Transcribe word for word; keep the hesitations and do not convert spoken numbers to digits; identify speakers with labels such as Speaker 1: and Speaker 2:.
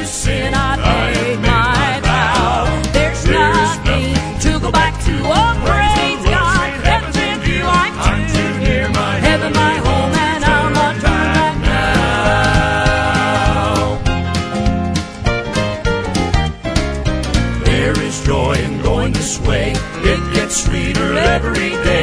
Speaker 1: to sin, I made my vow. There's nothing to go back to. Oh, praise God, heaven's in view. I'm too near my heaven, my home, and I'll not turn back now. There is joy in going this way. It gets sweeter every day.